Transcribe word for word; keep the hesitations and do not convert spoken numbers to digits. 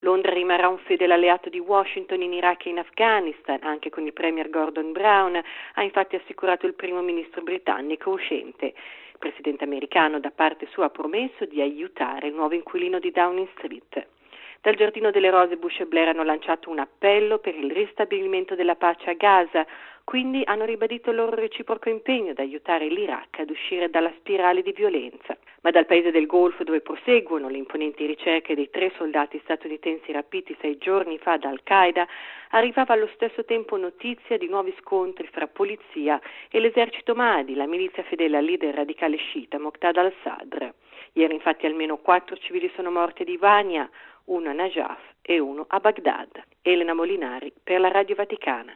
Londra rimarrà un fedele alleato di Washington in Iraq e in Afghanistan, anche con il premier Gordon Brown, ha infatti assicurato il primo ministro britannico uscente. Il presidente americano da parte sua ha promesso di aiutare il nuovo inquilino di Downing Street. Dal Giardino delle Rose Bush e Blair hanno lanciato un appello per il ristabilimento della pace a Gaza, quindi hanno ribadito il loro reciproco impegno ad aiutare l'Iraq ad uscire dalla spirale di violenza. Ma dal paese del Golfo, dove proseguono le imponenti ricerche dei tre soldati statunitensi rapiti sei giorni fa da Al-Qaeda, arrivava allo stesso tempo notizia di nuovi scontri fra polizia e l'esercito Mahdi, la milizia fedele al leader radicale sciita Muqtada al-Sadr. Ieri infatti almeno quattro civili sono morti ad Ivania, uno a Najaf e uno a Baghdad. Elena Molinari per la Radio Vaticana.